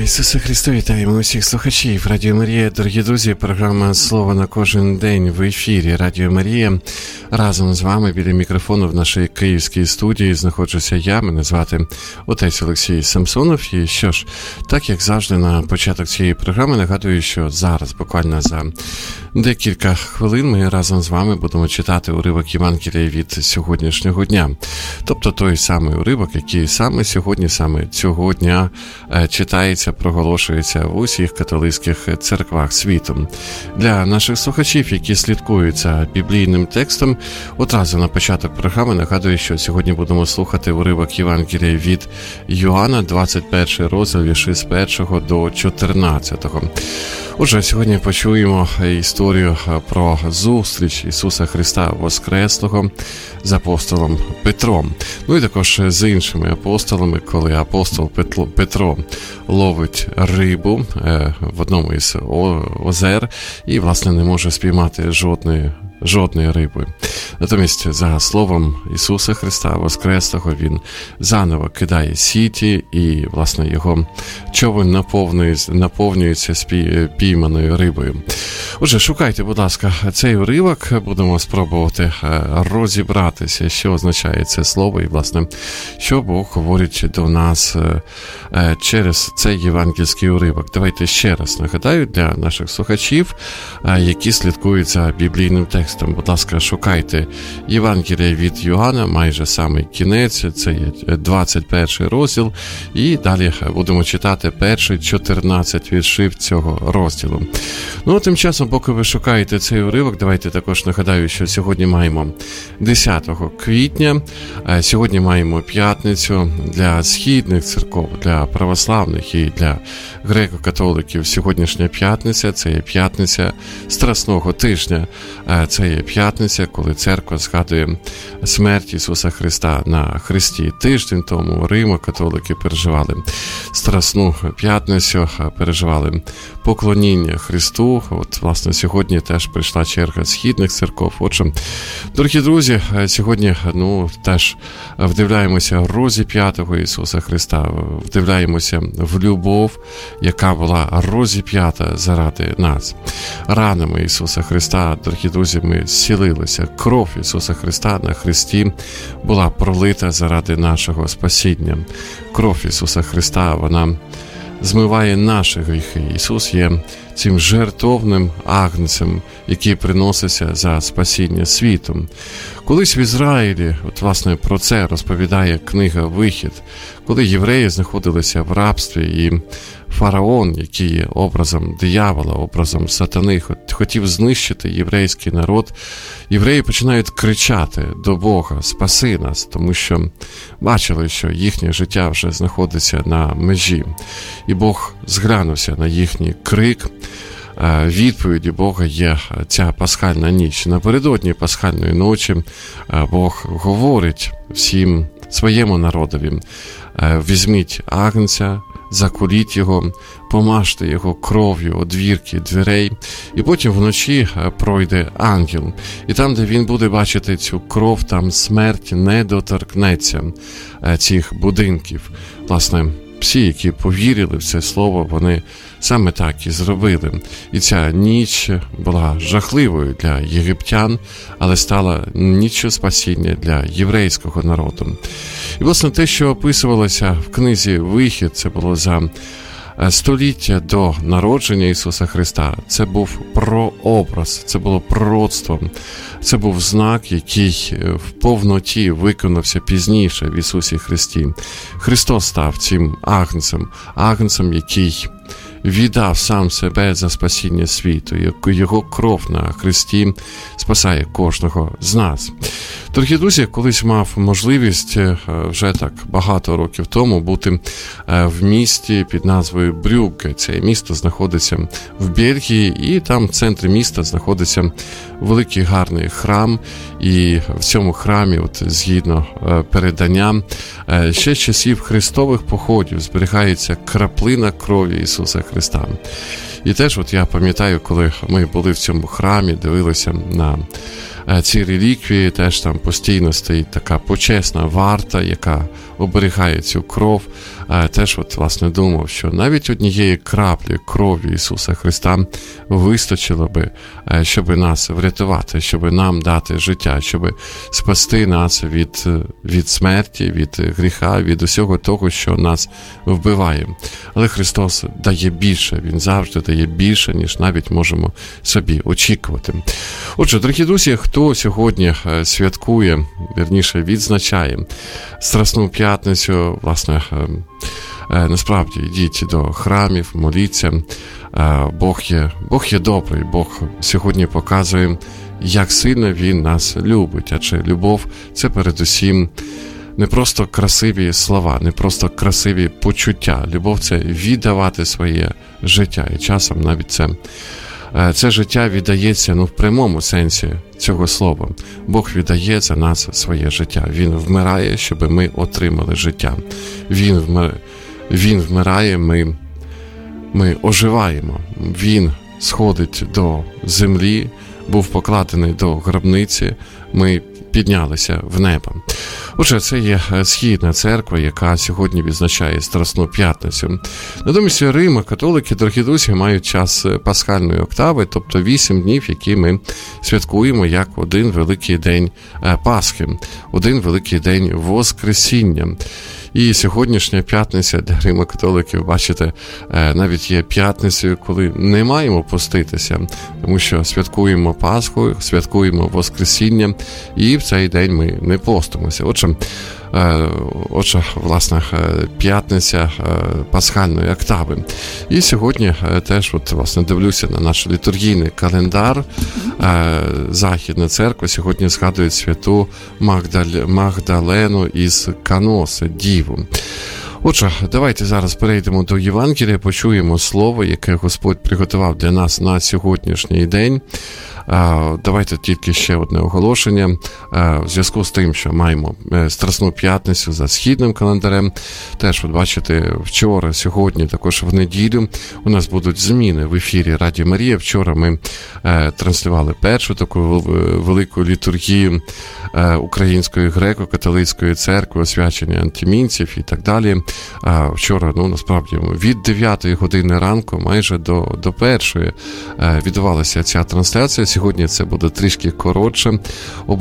Ісусе Христу, вітаємо усіх слухачів Радіо Марія. Дорогі друзі, програма «Слово на кожен день» в ефірі Радіо Марія. Разом з вами біля мікрофону в нашій київській студії знаходжуся я, мене звати отець Олексій Самсонов. І що ж, так як завжди на початок цієї програми нагадую, що зараз буквально за декілька хвилин ми разом з вами будемо читати уривок Євангелія від сьогоднішнього дня. Тобто той самий уривок, який саме сьогодні, саме цього дня читається, проголошується в усіх католицьких церквах світу. Для наших слухачів, які слідкують за біблійним текстом, одразу на початок програми нагадую, що сьогодні будемо слухати уривок Євангелія від Йоанна, 21 розділ, вірші з 1 до 14. Отже, сьогодні почуємо історію про зустріч Ісуса Христа Воскреслого з апостолом Петром. Ну і також з іншими апостолами, коли апостол Петро ловить рибу в одному із озер і, власне, не може спіймати жодної риби. Натомість, за словом Ісуса Христа Воскреслого, він заново кидає сіті і, власне, його човен наповнюється пійманою рибою. Отже, шукайте, будь ласка, цей уривок, будемо спробувати розібратися, що означає це слово і, власне, що Бог говорить до нас через цей євангельський уривок. Давайте ще раз нагадаю для наших слухачів, які слідкують за біблійним текстом. Будь ласка, шукайте Євангелія від Йоанна, майже самий кінець, це є 21 розділ, і далі будемо читати перші 14 віршів цього розділу. Ну, тим часом, поки ви шукаєте цей уривок, давайте також нагадаю, що сьогодні маємо 10 квітня, сьогодні маємо п'ятницю для східних церков, для православних і для греко-католиків. Сьогоднішня п'ятниця – це є п'ятниця Страсного тижня, це є п'ятниця, коли церква згадує смерть Ісуса Христа на хресті. Тиждень тому римо-католики переживали Страсну п'ятницю, переживали поклоніння Христу. От, власне, сьогодні теж прийшла черга східних церков. Отже, дорогі друзі, сьогодні, теж вдивляємося розіп'ятого Ісуса Христа, вдивляємося в любов, яка була розіп'ята заради нас. Ранами Ісуса Христа, дорогі друзі, ми зцілилися. Кров Ісуса Христа на хресті була пролита заради нашого спасіння. Кров Ісуса Христа, вона змиває наші гріхи. Ісус є цим жертовним агнцем, який приноситься за спасіння світу. Колись в Ізраїлі, власне, про це розповідає книга «Вихід», коли євреї знаходилися в рабстві, і фараон, який є образом диявола, образом сатани, хотів знищити єврейський народ, євреї починають кричати до Бога: «Спаси нас», тому що бачили, що їхнє життя вже знаходиться на межі. І Бог зглянувся на їхній крик. Відповіді Бога є ця пасхальна ніч. Напередодні пасхальної ночі Бог говорить всім своєму народові: візьміть агнця, заколіть його, помажте його кров'ю одвірки дверей, і потім вночі пройде ангел. І там, де він буде бачити цю кров, там смерть не доторкнеться цих будинків. Власне, всі, які повірили в це слово, вони саме так і зробили. І ця ніч була жахливою для єгиптян, але стала ніччю спасіння для єврейського народу. І, власне, те, що описувалося в книзі «Вихід», це було за століття до народження Ісуса Христа. Це був прообраз, це було пророцтво, це був знак, який в повноті виконався пізніше в Ісусі Христі. Христос став цим агнцем, який віддав сам себе за спасіння світу. Його кров на хресті спасає кожного з нас. Дорогі друзі, колись мав можливість вже так багато років тому бути в місті під назвою Брюгге. Це місто знаходиться в Бельгії, і там в центрі міста знаходиться великий гарний храм. І в цьому храмі, згідно передання, ще з часів хрестових походів зберігається краплина крові Ісуса Христа. І теж я пам'ятаю, коли ми були в цьому храмі, дивилися на ці реліквії, теж там постійно стоїть така почесна варта, яка оберігає цю кров. Теж власне думав, що навіть однієї краплі крові Ісуса Христа вистачило би, щоб нас врятувати, щоб нам дати життя, щоб спасти нас від смерті, від гріха, від усього того, що нас вбиває. Але Христос дає більше, Він завжди дає більше, ніж навіть можемо собі очікувати. Отже, дорогі друзі, хто сьогодні святкує, вірніше відзначає Страсну п'ятницю, власне, насправді йдіть до храмів, моліться. Бог є добрий, Бог сьогодні показує, як сильно Він нас любить, адже любов – це передусім не просто красиві слова, не просто красиві почуття. Любов – це віддавати своє життя, і часом навіть це життя віддається, в прямому сенсі цього слова. Бог віддає за нас своє життя. Він вмирає, щоб ми отримали життя. Він вмирає, ми оживаємо. Він сходить до землі, був покладений до гробниці, ми піднялися в небо. Отже, це є Східна церква, яка сьогодні відзначає Страсну п'ятницю. Натомість Римо-католики, дорогі друзі, мають час пасхальної октави, тобто 8 днів, які ми святкуємо як один великий день Пасхи, один великий день Воскресіння. І сьогоднішня п'ятниця для римо-католиків, бачите, навіть є п'ятницею, коли не маємо поститися, тому що святкуємо Пасху, святкуємо Воскресіння, і в цей день ми не постимося. Отже, власне, п'ятниця пасхальної октави. І сьогодні теж, власне, дивлюся на наш літургійний календар. Західна церква сьогодні згадує святу Магдалену із Каноси, Діву. Отже, давайте зараз перейдемо до Євангелія, почуємо слово, яке Господь приготував для нас на сьогоднішній день. Давайте тільки ще одне оголошення. В зв'язку з тим, що маємо Страсну п'ятницю за східним календарем, теж, бачите, вчора, сьогодні, також в неділю у нас будуть зміни в ефірі Радіо Марія. Вчора ми транслювали першу таку велику літургію Української греко-католицької церкви, освячення антимінців і так далі. Вчора, насправді, від 9 години ранку майже до 1 відбувалася ця трансляція. Сьогодні це буде трішки коротше. Об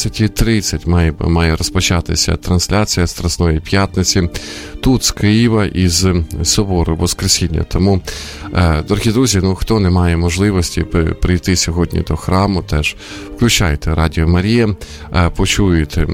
11:30 має розпочатися трансляція Страсної п'ятниці тут, з Києва, із Собору Воскресіння. Тому, дорогі друзі, хто не має можливості прийти сьогодні до храму, теж включайте Радіо Марія, почуєте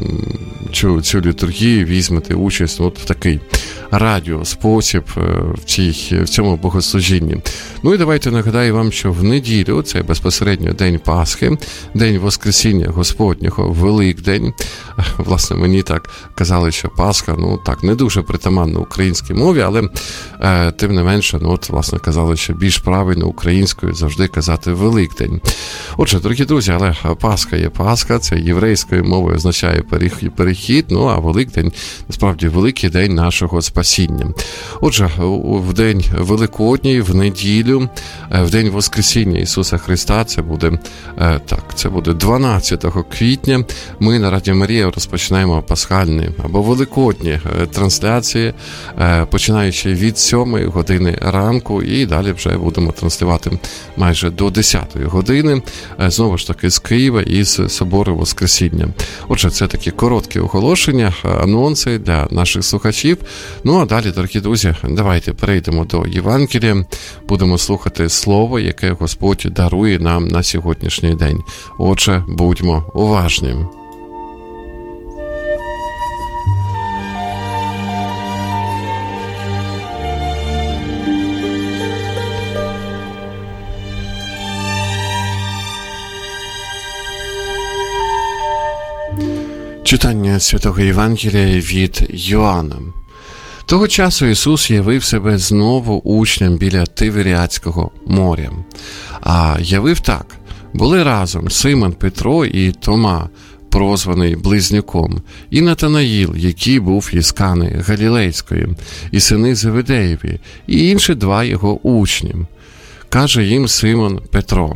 цю літургію, візьмете участь в такий радіоспосіб в цьому богослужінні. І давайте нагадаю вам, що в неділю, це безпосередньо День Пасхи, День Воскресіння Господнього, Великдень. Власне, мені так казали, що Пасха, не дуже притаманна українській мові, але тим не менше, власне, казали, що більш правильно українською завжди казати Великдень. Отже, дорогі друзі, але Пасха є Пасха, це єврейською мовою означає перехід, а Великдень, насправді, великий день нашого спасіння. Отже, в день Великодній, в неділю, в день Воскресіння Ісуса Христа, це буде 12 квітня, ми на Радіо Марія розпочинаємо пасхальні або великодні трансляції, починаючи від 7 години ранку, і далі вже будемо транслювати майже до 10 години, знову ж таки з Києва із Собору Воскресіння. Отже, це такі короткі оголошення, анонси для наших слухачів. А далі, дорогі друзі, давайте перейдемо до Євангелія, будемо слухати слово, яке Господь дарує нам на сьогоднішній день. Отже, будьмо уважні. Читання Святого Євангелія від Йоанна. Того часу Ісус явив себе знову учням біля Тиверіадського моря. А явив так. Були разом Симон Петро і Тома, прозваний Близнюком, і Натанаїл, який був із Кани Галілейської, і сини Зеведеєві, і інші 2 його учні. Каже їм Симон Петро: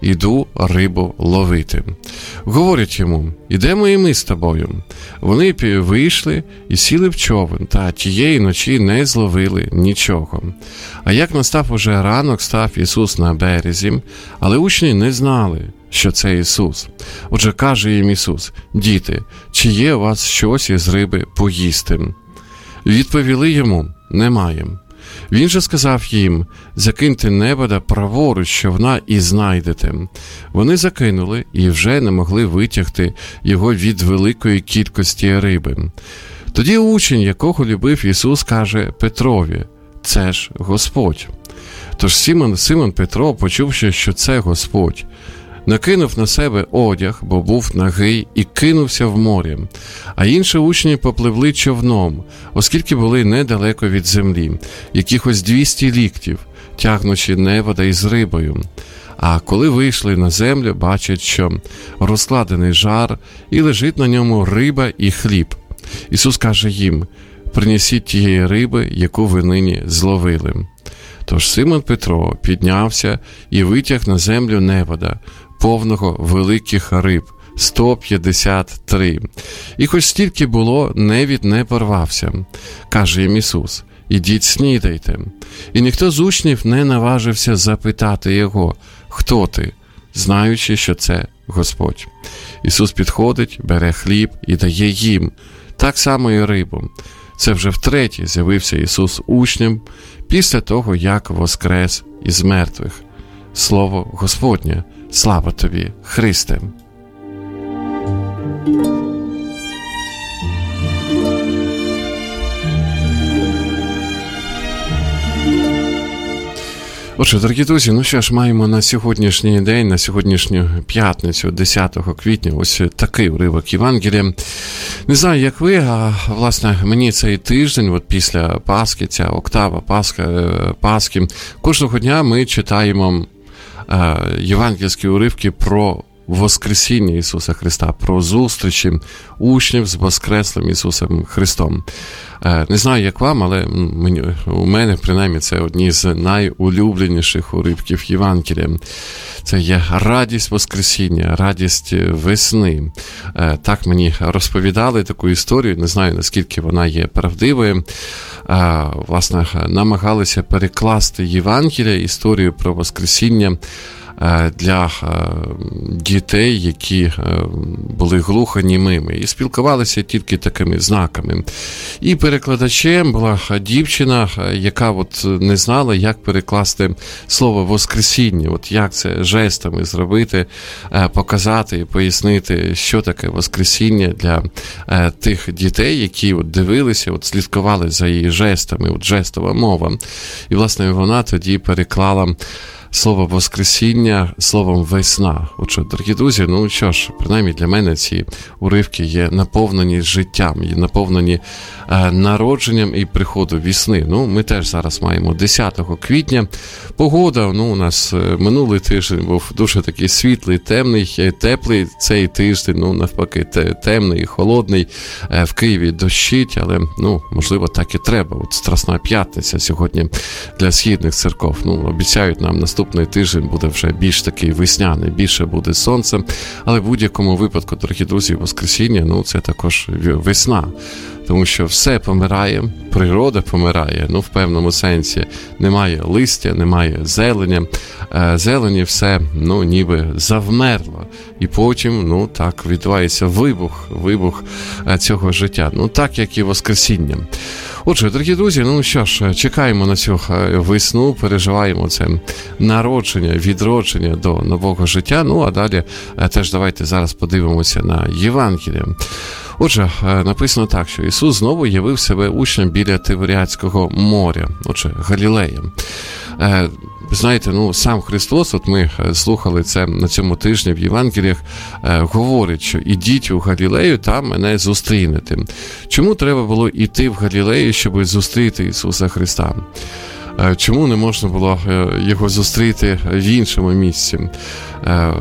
іду рибу ловити. Говорять йому, ідемо і ми з тобою. Вони вийшли і сіли в човен, та тієї ночі не зловили нічого. А як настав уже ранок, став Ісус на березі, але учні не знали, що це Ісус. Отже, каже їм Ісус, діти, чи є у вас щось із риби поїсти? Відповіли йому, немає. Він же сказав їм, закиньте небода праворуч човна і знайдете. Вони закинули і вже не могли витягти його від великої кількості риби. Тоді учень, якого любив Ісус, каже Петрові, це ж Господь. Тож Симон Петро, почувши, що це Господь, накинув на себе одяг, бо був нагий, і кинувся в море. А інші учні попливли човном, оскільки були недалеко від землі, якихось 200 ліктів, тягнучи невода із рибою. А коли вийшли на землю, бачать, що розкладений жар, і лежить на ньому риба і хліб. Ісус каже їм, принесіть тієї риби, яку ви нині зловили. Тож Симон Петро піднявся і витяг на землю невода, повного великих риб, 153. І хоч стільки було, невід не порвався. Каже їм Ісус, ідіть снідайте. І ніхто з учнів не наважився запитати його, хто ти, знаючи, що це Господь. Ісус підходить, бере хліб і дає їм, так само і рибу. Це вже втретє з'явився Ісус учням після того, як воскрес із мертвих. Слово Господнє, слава тобі, Христе! Отже, дорогі друзі, ну що ж, маємо на сьогоднішній день, на сьогоднішню п'ятницю, 10 квітня, ось такий уривок Євангелія. Не знаю, як ви, а, власне, мені цей тиждень, от після Пасхи, ця октава Пасхи, кожного дня ми читаємо євангельські уривки про Воскресіння Ісуса Христа, про зустрічі учнів з Воскреслим Ісусом Христом. Не знаю, як вам, але у мене, принаймні, це одні з найулюбленіших уривків Євангелія. Це є радість Воскресіння, радість весни. Так мені розповідали таку історію, не знаю, наскільки вона є правдивою. Власне, намагалися перекласти Євангелія, історію про Воскресіння, для дітей, які були глухонімими, і спілкувалися тільки такими знаками. І перекладачем була дівчина, яка от не знала, як перекласти слово «воскресіння», от як це жестами зробити, показати і пояснити, що таке воскресіння для тих дітей, які от дивилися, от слідкували за її жестами, от жестова мова. І, власне, вона тоді переклала слово «воскресіння» словом «весна». Отже, дорогі друзі, ну що ж, принаймні для мене ці уривки є наповнені життям, є наповнені народженням і приходу весни. Ну, ми теж зараз маємо 10 квітня. Погода, ну, у нас минулий тиждень був дуже такий світлий, темний, теплий цей тиждень, ну, навпаки, темний і холодний. В Києві дощить, але, ну, можливо, так і треба. От Страсна п'ятниця сьогодні для східних церков. Ну, обіцяють нам наступний тиждень буде вже більш такий весняний, більше буде сонце, але в будь-якому випадку, дорогі друзі, Воскресіння, ну, це також весна. Тому що все помирає, природа помирає, ну, в певному сенсі. Немає листя, немає зелені все, ну, ніби завмерло. І потім, ну, так, відбувається вибух цього життя. Ну, так, як і Воскресіння. Отже, дорогі друзі, ну що ж, чекаємо на цю весну, переживаємо це народження, відродження до нового життя. Ну, а далі теж давайте зараз подивимося на Євангеліє. Отже, написано так, що Ісус знову явив себе учням біля Тиверіадського моря, отже, Галілея. Знаєте, ну, сам Христос, от ми слухали це на цьому тижні в Євангеліях, говорить, що ідіть у Галілею, там мене зустрінете. Чому треба було йти в Галілею, щоб зустріти Ісуса Христа? Чому не можна було його зустріти в іншому місці?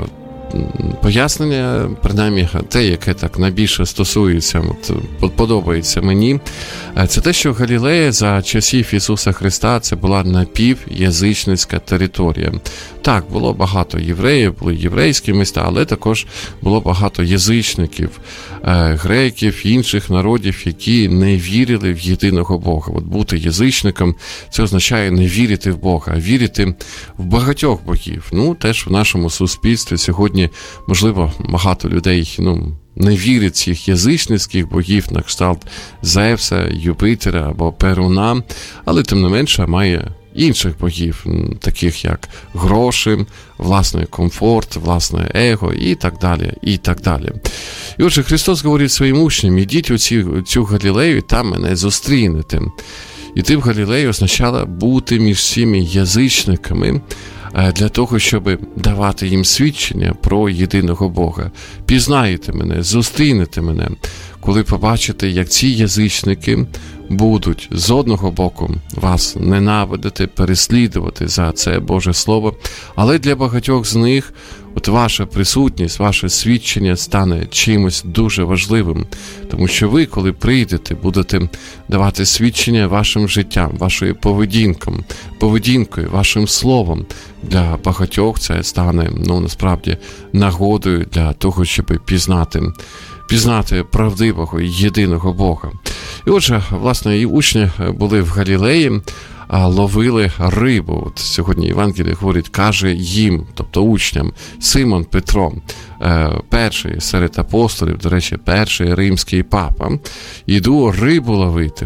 пояснення, принаймні те, яке так найбільше стосується, подобається мені, це те, що Галілея за часів Ісуса Христа це була напівязичницька територія. Так, було багато євреїв, були єврейські міста, але також було багато язичників, греків, інших народів, які не вірили в єдиного Бога. От бути язичником – це означає не вірити в Бога, а вірити в багатьох богів. Теж в нашому суспільстві сьогодні, можливо, багато людей, не вірять в цих язичницьких богів на кшталт Зевса, Юпитера або Перуна, але тим не менше має інших богів, таких як гроші, власний комфорт, власне его і так далі, і так далі. І отже, Христос говорить своїм учням: ідіть у цю Галілею, і там мене зустрінете. Іти в Галілею означало бути між цими язичниками, для того, щоб давати їм свідчення про єдиного Бога. Пізнаєте мене, зустрінете мене, коли побачите, як ці язичники будуть з одного боку вас ненавидити, переслідувати за це Боже Слово, але для багатьох з них ваша присутність, ваше свідчення стане чимось дуже важливим, тому що ви, коли прийдете, будете давати свідчення вашим життям, вашою поведінкою, вашим словом. Для багатьох це стане, насправді, нагодою для того, щоб пізнати правдивого і єдиного Бога. І отже, власне, і учні були в Галілеї, ловили рибу. Сьогодні Євангеліє говорить, каже їм, тобто учням, Симон Петро, перший серед апостолів, до речі, перший римський папа, іду рибу ловити.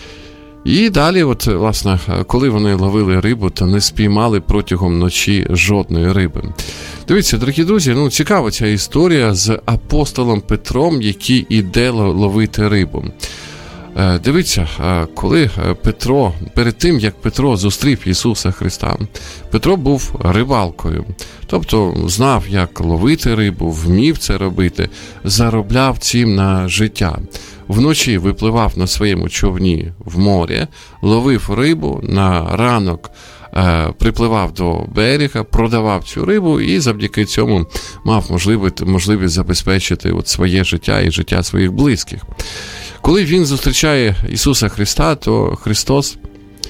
І далі, власне, коли вони ловили рибу, то не спіймали протягом ночі жодної риби. Дивіться, дорогі друзі, цікава ця історія з апостолом Петром, який іде ловити рибу. Дивіться, коли перед тим, як Петро зустрів Ісуса Христа, Петро був рибалкою. Тобто знав, як ловити рибу, вмів це робити, заробляв цим на життя. Вночі випливав на своєму човні в море, ловив рибу, на ранок припливав до берега, продавав цю рибу і завдяки цьому мав можливість забезпечити своє життя і життя своїх близьких. Коли він зустрічає Ісуса Христа, то Христос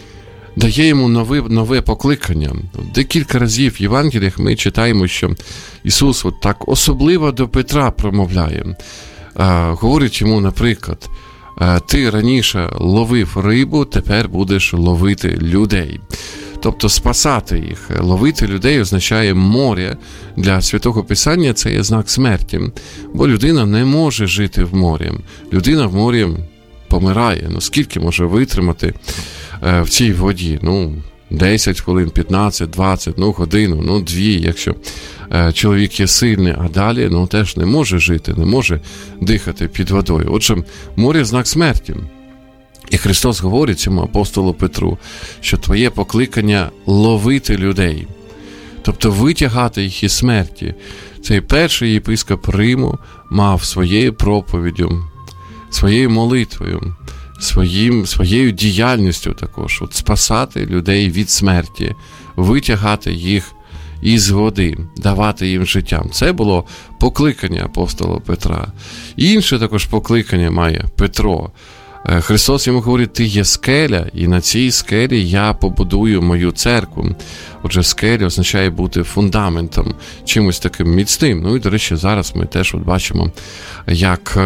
дає йому нове покликання. Декілька разів в Євангеліях ми читаємо, що Ісус так особливо до Петра промовляє. Говорить йому, наприклад, ти раніше ловив рибу, тепер будеш ловити людей. Тобто спасати їх. Ловити людей означає море. Для Святого Писання це є знак смерті. Бо людина не може жити в морі. Людина в морі помирає. Скільки може витримати в цій воді? 10 хвилин, 15, 20, годину, 2, якщо чоловік є сильний, а далі теж не може жити, не може дихати під водою. Отже, море – знак смерті. І Христос говорить цьому апостолу Петру, що твоє покликання – ловити людей, тобто витягати їх із смерті. Цей перший єпископ Риму мав своєю проповіддю, своєю молитвою, своєю діяльністю також, спасати людей від смерті, витягати їх із води, давати їм життя. Це було покликання апостола Петра. Інше також покликання має Петро. Христос йому говорить, ти є скеля, і на цій скелі я побудую мою церкву. Отже, скеля означає бути фундаментом, чимось таким міцним. І, до речі, зараз ми теж бачимо, як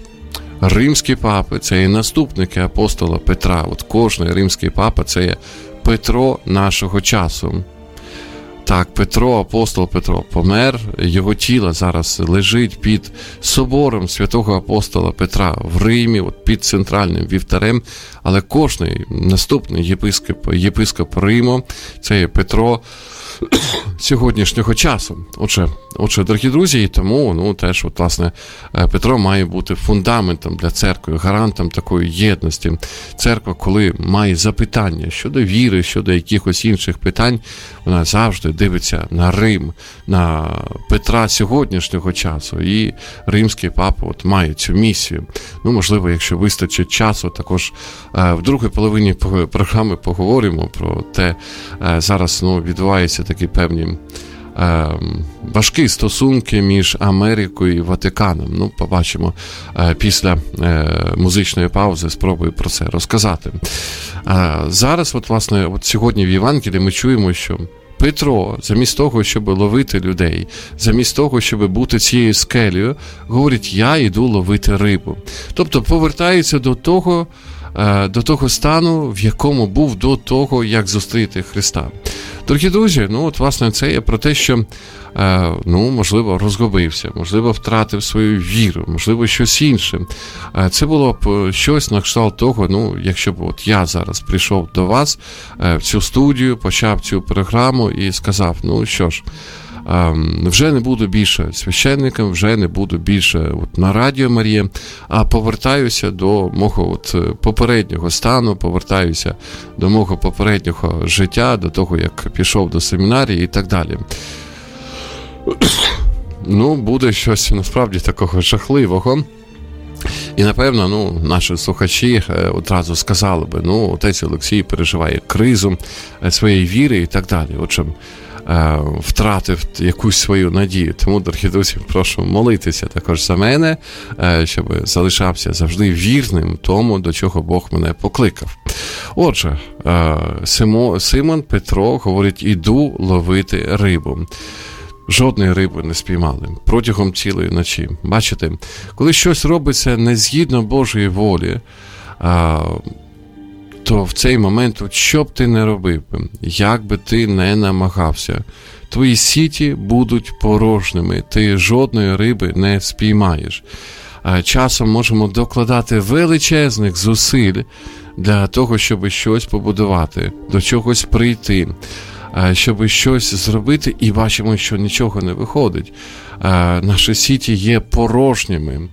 римські папи, це є наступники апостола Петра. Кожний римський папа – це є Петро нашого часу. Так, апостол Петро помер, його тіло зараз лежить під собором святого апостола Петра в Римі, під центральним вівтарем, але кожний наступний єпископ Риму, це є Петро сьогоднішнього часу. Отже, дорогі друзі, і тому, теж, власне, Петро має бути фундаментом для церкви, гарантом такої єдності. Церква, коли має запитання щодо віри, щодо якихось інших питань, вона завжди дивиться на Рим, на Петра сьогоднішнього часу. І римський папа має цю місію. Можливо, якщо вистачить часу, також в другій половині програми поговоримо про те, зараз відбуваються такі певні важкі стосунки між Америкою і Ватиканом. Ну, побачимо після музичної паузи, спробую про це розказати. Зараз, власне, сьогодні в Євангелії ми чуємо, що Петро, замість того, щоб ловити людей, замість того, щоб бути цією скелею, говорить: я йду ловити рибу. Тобто повертається до того стану, в якому був до того, як зустріти Христа. Дорогі друзі, власне, це є про те, що, можливо, розгубився, можливо, втратив свою віру, можливо, щось інше. Це було б щось на кшталт того, якщо б я зараз прийшов до вас в цю студію, почав цю програму і сказав: що ж, вже не буду більше священником, вже не буду більше на Радіо Марія, а повертаюся до мого попереднього стану, повертаюся до мого попереднього життя, до того, як пішов до семінарії і так далі. Буде щось насправді такого жахливого. І, напевно, наші слухачі одразу сказали би: отець Олексій переживає кризу своєї віри і так далі. Отже, втратив якусь свою надію. Тому, дорогі друзі, прошу молитися також за мене, щоб залишався завжди вірним тому, до чого Бог мене покликав. Отже, Симон Петро говорить: іду ловити рибу. Жодної риби не спіймали протягом цілої ночі. Бачите, коли щось робиться не згідно Божої волі, то в цей момент, що б ти не робив, як би ти не намагався, твої сіті будуть порожніми, ти жодної риби не спіймаєш. Часом можемо докладати величезних зусиль для того, щоб щось побудувати, до чогось прийти, щоб щось зробити, і бачимо, що нічого не виходить. Наші сіті є порожніми,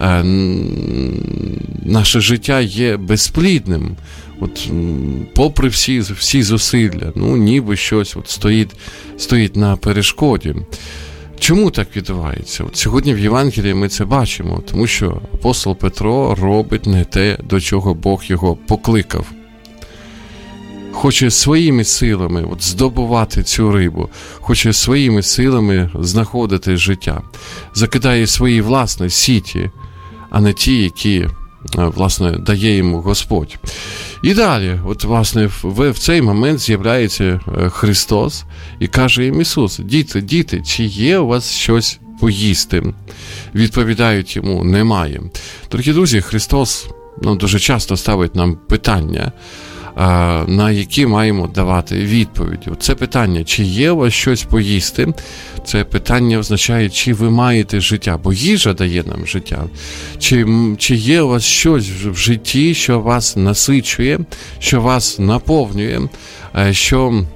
наше життя є безплідним. Попри всі зусилля, ніби щось стоїть на перешкоді. Чому так відбувається? Сьогодні в Євангелії ми це бачимо, тому що апостол Петро робить не те, до чого Бог його покликав. Хоче своїми силами здобувати цю рибу, хоче своїми силами знаходити життя. Закидає свої власні сіті, а не ті, які, власне, дає йому Господь. І далі, власне, в цей момент з'являється Христос і каже їм Ісус: діти, чи є у вас щось поїсти? Відповідають йому: немає. Дорогі друзі, Христос дуже часто ставить нам питання, на які маємо давати відповіді. Це питання: чи є у вас щось поїсти? Це питання означає, чи ви маєте життя, бо їжа дає нам життя. Чи є у вас щось в житті, що вас насичує, що вас наповнює, що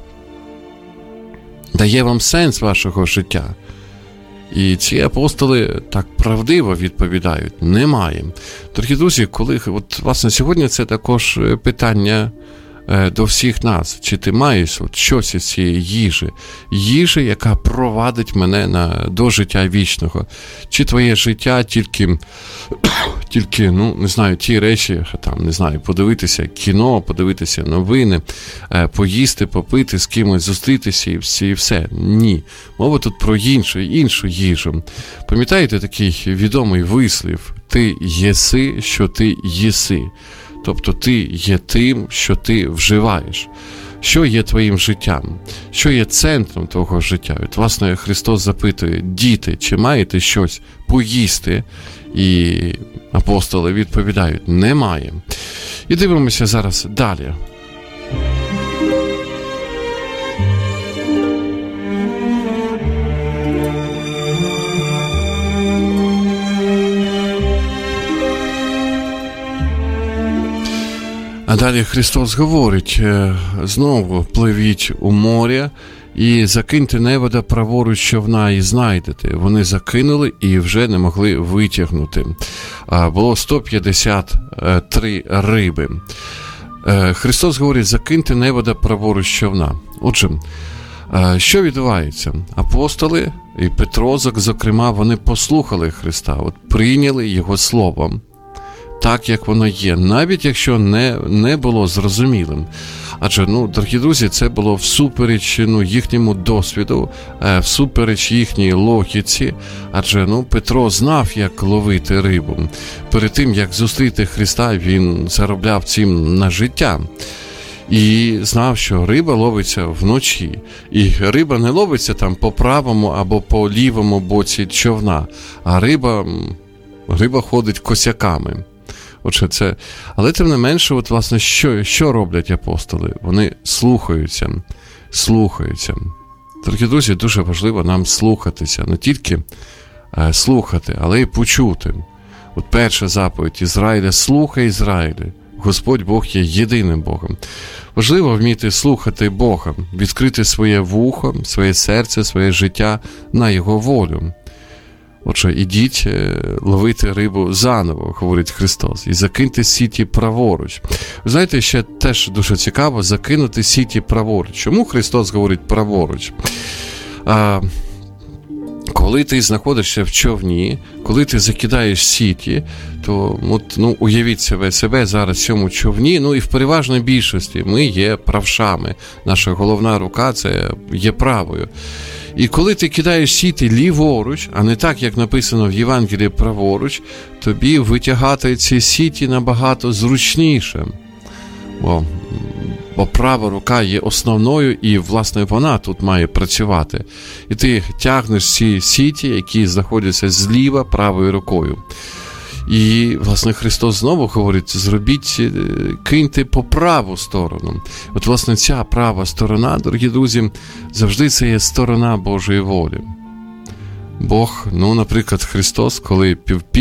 дає вам сенс вашого життя? І ці апостоли так правдиво відповідають: немає. Дорогі друзі, коли, власне, сьогодні це також питання до всіх нас. Чи ти маєш щось із цієї їжі, яка провадить мене до життя вічного? Чи твоє життя тільки ті речі, подивитися кіно, подивитися новини, поїсти, попити, з кимось зустрітися і все? Ні. Мова тут про іншу їжу. Пам'ятаєте такий відомий вислів: ти єси, що ти їси. Тобто ти є тим, що ти вживаєш. Що є твоїм життям? Що є центром твого життя? Власне, Христос запитує: діти, чи маєте щось поїсти? І апостоли відповідають: немає. І дивимося зараз далі. А далі Христос говорить: знову пливіть у море і закиньте невода праворуч човна і знайдете. Вони закинули і вже не могли витягнути. Було 153 риби. Христос говорить: закиньте невода праворуч човна. Отже, що відбувається? Апостоли і Петро, зокрема, вони послухали Христа, прийняли Його словом, так, як воно є, навіть якщо не було зрозумілим. Адже, дорогі друзі, це було всупереч їхньому досвіду, всупереч їхній логіці. Адже, Петро знав, як ловити рибу. Перед тим, як зустріти Христа, він заробляв цим на життя. І знав, що риба ловиться вночі. І риба не ловиться там по правому або по лівому боці човна, а риба ходить косяками. Отже, це. Але тим не менше, власне, що роблять апостоли? Вони слухаються. Дорогі друзі, дуже важливо нам слухатися. Не тільки слухати, але й почути. Перша заповідь Ізраїля: слухай, Ізраїле, Господь Бог є єдиним Богом. Важливо вміти слухати Бога, відкрити своє вухо, своє серце, своє життя на Його волю. Отже, ідіть ловити рибу заново, говорить Христос, і закиньте сіті праворуч. Ви знаєте, ще теж дуже цікаво закинути сіті праворуч. Чому Христос говорить праворуч? Коли ти знаходишся в човні, коли ти закидаєш сіті, то уявіть себе зараз в цьому човні, і в переважній більшості ми є правшами. Наша головна рука це є правою. І коли ти кидаєш сіті ліворуч, а не так, як написано в Євангелії праворуч, тобі витягати ці сіті набагато зручніше. Бо права рука є основною, і, власне, вона тут має працювати. І ти тягнеш ці сіті, які знаходяться зліва правою рукою. І, власне, Христос знову говорить: киньте по праву сторону. Власне, ця права сторона, дорогі друзі, завжди це є сторона Божої волі. Бог, наприклад, Христос, коли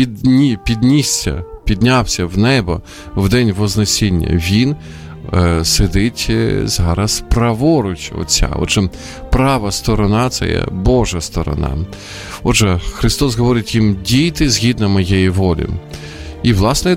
піднявся в небо в день Вознесіння, Він сидить зараз праворуч Отця. Отже, права сторона – це є Божа сторона. Отже, Христос говорить їм: дійте згідно моєї волі. І, власне,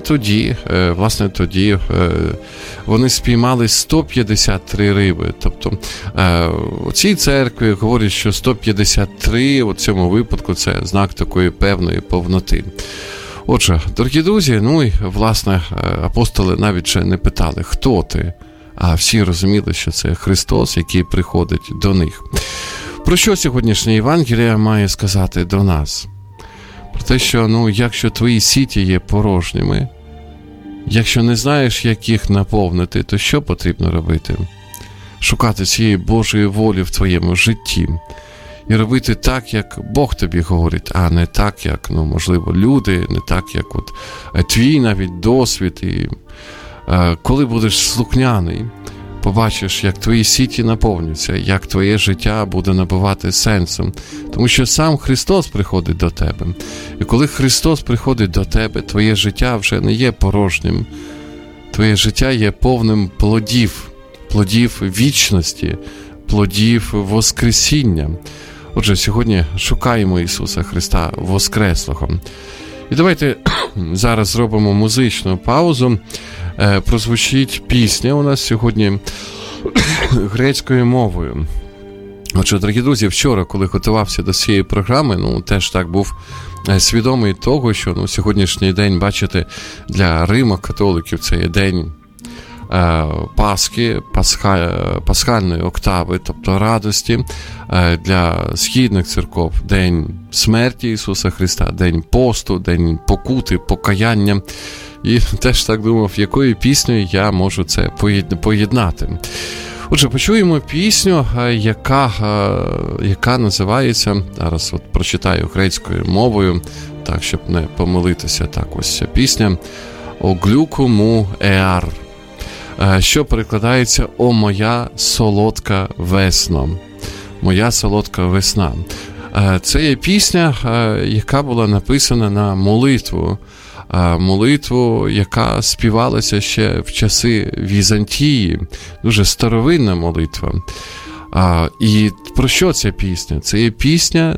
тоді вони спіймали 153 риби. Тобто, у цій церкві говорять, що 153 у цьому випадку – це знак такої певної повноти. Отже, дорогі друзі, і, власне, апостоли навіть ще не питали, хто ти, а всі розуміли, що це Христос, який приходить до них. Про що сьогоднішня Євангелія має сказати до нас? Про те, що, якщо твої сіті є порожніми, якщо не знаєш, як їх наповнити, то що потрібно робити? Шукати цієї Божої волі в твоєму житті. І робити так, як Бог тобі говорить, а не так, як, можливо, люди, не так, як твій навіть досвід. І коли будеш слухняний, побачиш, як твої сіті наповнюються, як твоє життя буде набувати сенсом. Тому що сам Христос приходить до тебе. І коли Христос приходить до тебе, твоє життя вже не є порожнім. Твоє життя є повним плодів вічності, плодів воскресіння. Отже, сьогодні шукаємо Ісуса Христа Воскреслого. І давайте зараз зробимо музичну паузу. Прозвучить пісня у нас сьогодні грецькою мовою. Отже, дорогі друзі, вчора, коли готувався до цієї програми, теж так був свідомий того, що сьогоднішній день, бачите, для римо-католиків це є день Пасхи, пасхальної октави, тобто радості. Для східних церков день смерті Ісуса Христа, день посту, день покути, покаяння. І теж так думав, якою піснею я можу це поєднати. Отже, почуємо пісню, яка називається, зараз прочитаю грецькою мовою, так, щоб не помилитися, так, ось ця пісня, «О глюку му еар», що перекладається «О моя солодка весно». «Моя солодка весна». Це є пісня, яка була написана на молитву, яка співалася ще в часи Візантії, дуже старовинна молитва. І про що ця пісня? Це є пісня,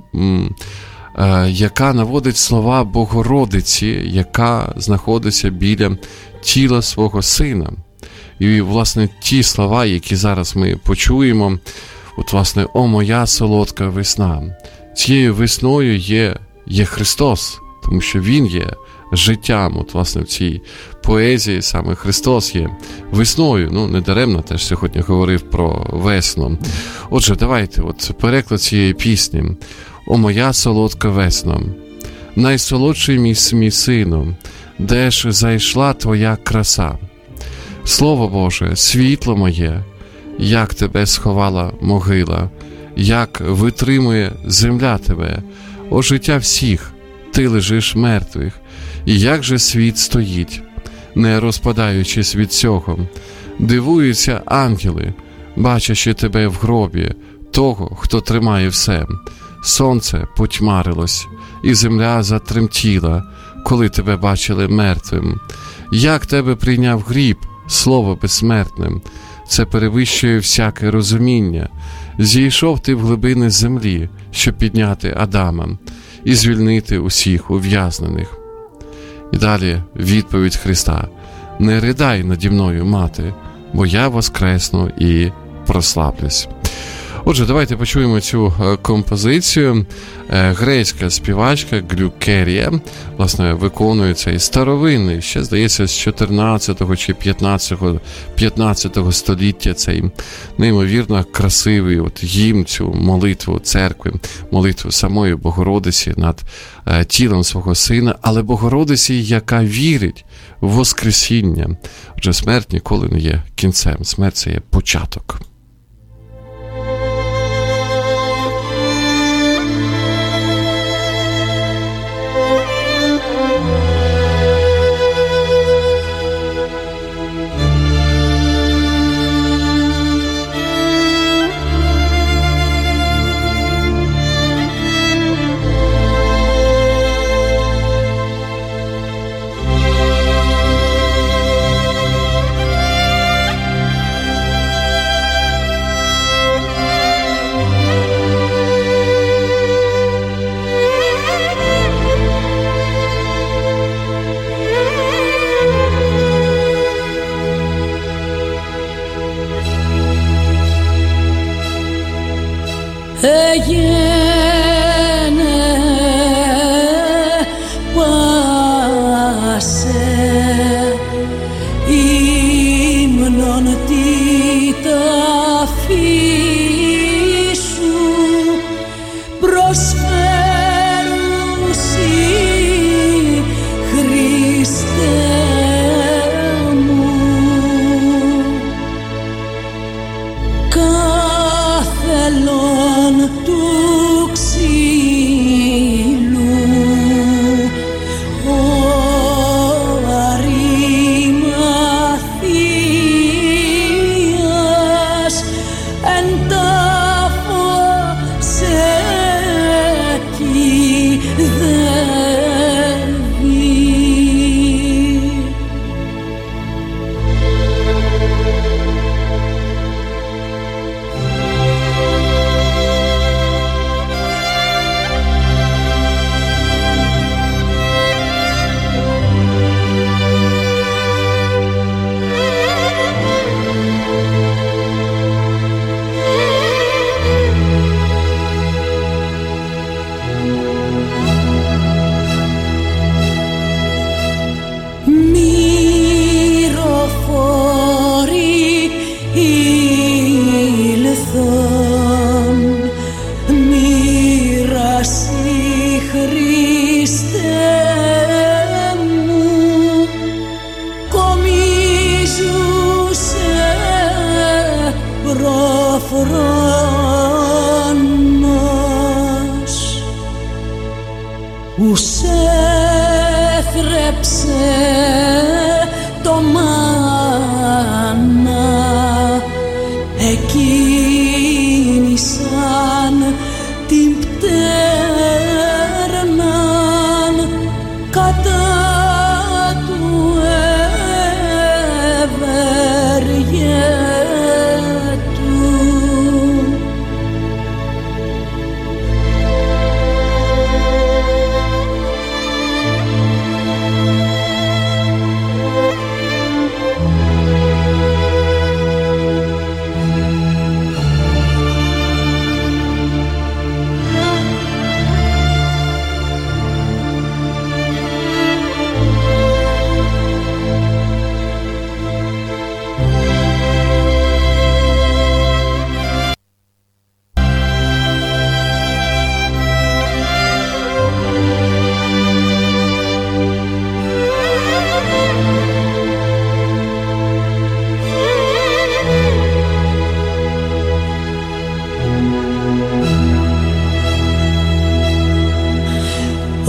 яка наводить слова Богородиці, яка знаходиться біля тіла свого сина. І, власне, ті слова, які зараз ми почуємо, власне, «О моя солодка весна». Цією весною є Христос, тому що Він є життям. От, власне, в цій поезії саме Христос є весною. Недаремно теж сьогодні говорив про весну. Отже, давайте, переклад цієї пісні. «О моя солодка весно, найсолодший мій сину, де ж зайшла твоя краса? Слово Боже, світло моє, як тебе сховала могила, як витримує земля тебе, о життя всіх, ти лежиш мертвих, і як же світ стоїть, не розпадаючись від цього, дивуються ангели, бачачи тебе в гробі, того, хто тримає все. Сонце потьмарилось, і земля затремтіла, коли тебе бачили мертвим. Як тебе прийняв гріб, слово безсмертним, це перевищує всяке розуміння. Зійшов ти в глибини землі, щоб підняти Адама і звільнити усіх ув'язнених». І далі відповідь Христа: «Не ридай наді мною, мати, бо я воскресну і прославлюсь». Отже, давайте почуємо цю композицію. Грецька співачка Глюкерія, власне, виконує цей старовинний, ще, здається, з 14-го чи 15-го століття, цей неймовірно красивий гімн, цю молитву церкви, молитву самої Богородиці над тілом свого сина, але Богородиці, яка вірить в Воскресіння. Отже, смерть ніколи не є кінцем, смерть – це є початок.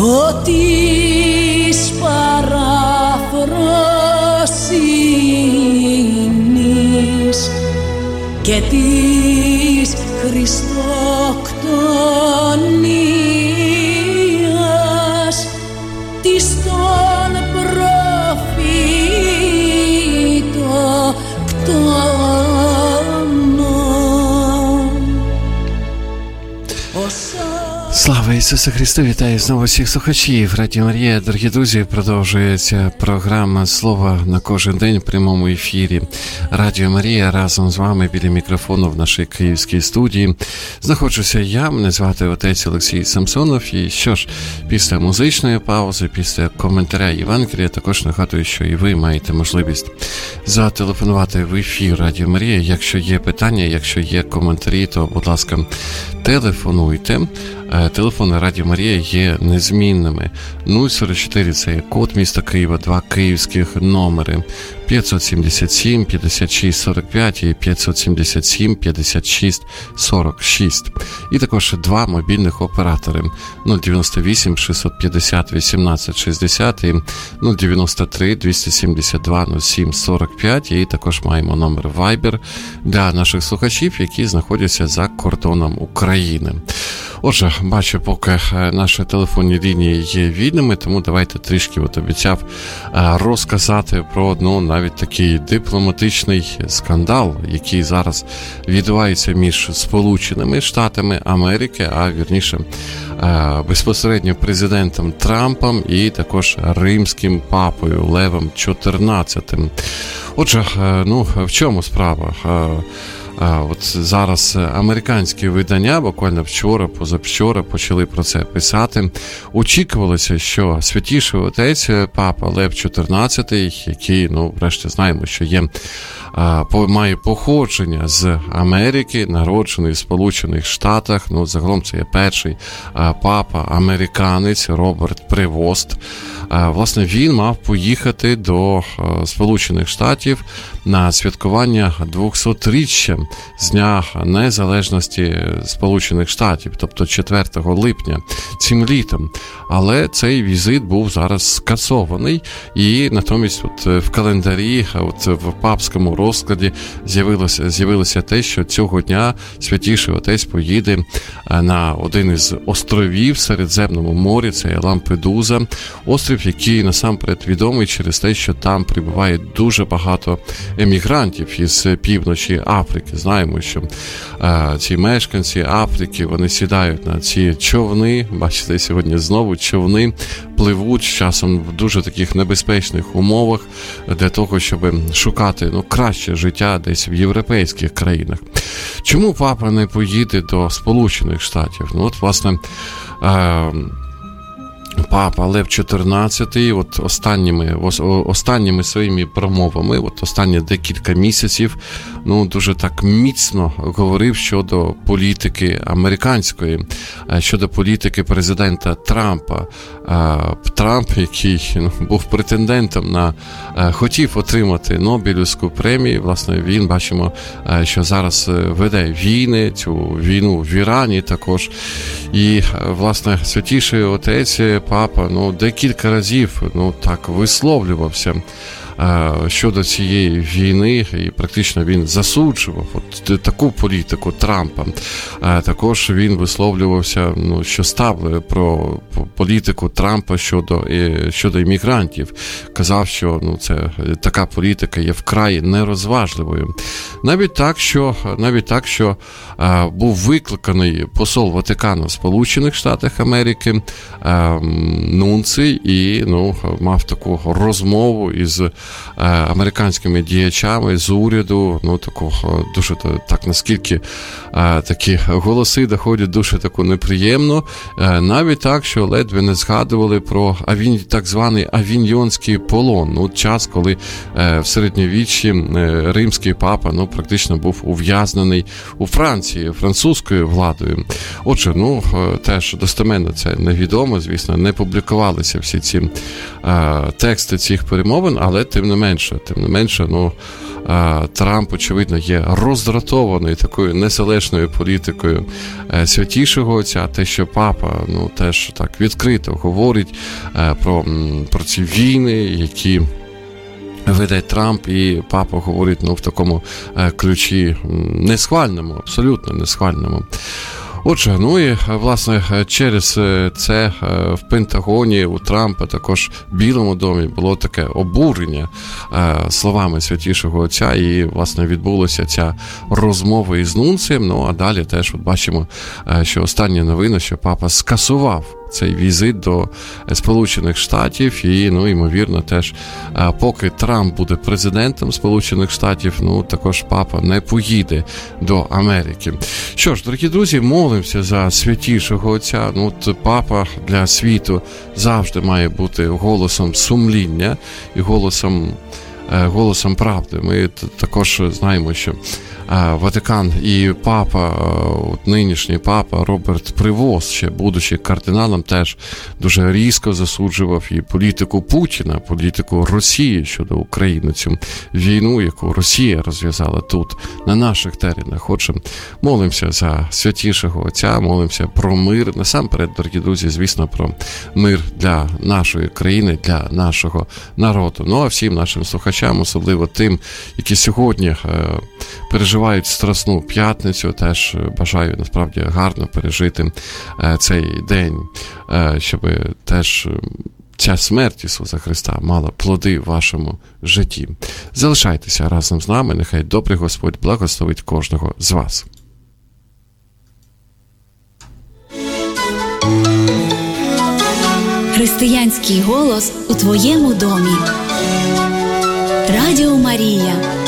ο της παραφροσύνης και της Χριστοκτονίας, της των προφήτοκτονών. Слава Ісусу Христу! Вітаю знову всіх слухачів Радіо Марія. Дорогі друзі, продовжується програма «Слово на кожен день» в прямому ефірі. Радіо Марія разом з вами біля мікрофону в нашій київській студії. Знаходжуся я, мене звати отець Олексій Самсонов. І що ж, після музичної паузи, після коментаря Євангелія, також нагадую, що і ви маєте можливість зателефонувати в ефір Радіо Марія. Якщо є питання, якщо є коментарі, то, будь ласка, телефонуйте. Телефони Радіо Марія є незмінними. 044 – це код міста Києва, 2 київських номери. 577 56 45 і 577 56 46. І також 2 мобільних оператори. 098 650 18 60 і 093 272 07 45. І також маємо номер Viber для наших слухачів, які знаходяться за кордоном України. Отже, бачу, поки наші телефонні лінії є вільними, тому давайте трішки обіцяв розказати про навіть такий дипломатичний скандал, який зараз відбувається між Сполученими Штатами Америки, а вірніше безпосередньо президентом Трампом і також римським папою Левом XIV. Отже, в чому справа? От зараз американські видання буквально вчора, позавчора почали про це писати. Очікувалося, що святіший отець папа Лев XIV, який, врешті знаємо, що має походження з Америки, народжений в Сполучених Штатах, загалом це є перший папа американець Роберт Превост. Власне, він мав поїхати до Сполучених Штатів на святкування 200-річчя з Дня Незалежності Сполучених Штатів, тобто 4 липня, цим літом. Але цей візит був зараз скасований, і натомість в календарі, в папському розкладі з'явилося те, що цього дня святіший отець поїде на один із островів в Середземному морі, це Лампедуза, острів, який насамперед відомий через те, що там прибуває дуже багато емігрантів із півночі Африки. Знаємо, що ці мешканці Африки, вони сідають на ці човни, бачите, сьогодні знову човни пливуть з часом в дуже таких небезпечних умовах для того, щоб шукати краще життя десь в європейських країнах. Чому папа не поїде до Сполучених Штатів? Власне, папа Лев XIV останніми своїми промовами, останні декілька місяців, дуже так міцно говорив щодо політики американської, щодо політики президента Трампа. Трамп, який був претендентом хотів отримати Нобелівську премію, власне, він, бачимо, що зараз веде війни, цю війну в Ірані також. І, власне, святіший отець папа, декілька разів, так висловлювався щодо цієї війни, і практично він засуджував таку політику Трампа. Також він висловлювався, що ставили про політику Трампа щодо іммігрантів. Казав, що це така політика є вкрай нерозважливою. Навіть так, що був викликаний посол Ватикану в Сполучених Штатах Америки, нунций, і мав таку розмову із американськими діячами з уряду, такого дуже так, наскільки такі голоси доходять дуже таку неприємно, навіть так, що ледве не згадували про так званий авіньйонський полон, час, коли в середньовіччі римський папа практично був ув'язнений у Франції французькою владою. Отже, теж достеменно це невідомо, звісно, не публікувалися всі ці тексти цих перемовин, але тим не менше, Трамп, очевидно, є роздратований такою незалежною політикою Святішого Отця, те, що папа, теж так відкрито говорить про ці війни, які веде Трамп, і папа говорить, в такому ключі несхвальному, абсолютно несхвальному. Отже, і, власне, через це в Пентагоні у Трампа, також в Білому домі, було таке обурення словами Святішого Отця, і, власне, відбулася ця розмова із нунцієм. А далі теж бачимо, що останні новини, що папа скасував цей візит до Сполучених Штатів, і, ймовірно, теж поки Трамп буде президентом Сполучених Штатів, також папа не поїде до Америки. Що ж, дорогі друзі, молимося за Святішого Отця. Папа для світу завжди має бути голосом сумління і голосом правди. Ми також знаємо, що Ватикан і папа, нинішній папа Роберт Привоз, ще будучи кардиналом, теж дуже різко засуджував і політику Путіна, політику Росії щодо України, цю війну, яку Росія розв'язала тут, на наших теренах. Отже, молимося за Святішого Отця, молимося про мир, насамперед, дорогі друзі, звісно, про мир для нашої країни, для нашого народу. А всім нашим слухачам, особливо тим, які сьогодні переживають Страсну п'ятницю, теж бажаю, насправді, гарно пережити цей день, щоб теж ця смерть Ісуса Христа мала плоди в вашому житті. Залишайтеся разом з нами, нехай добрий Господь благословить кожного з вас. Християнський голос у твоєму домі. Радіо Марія.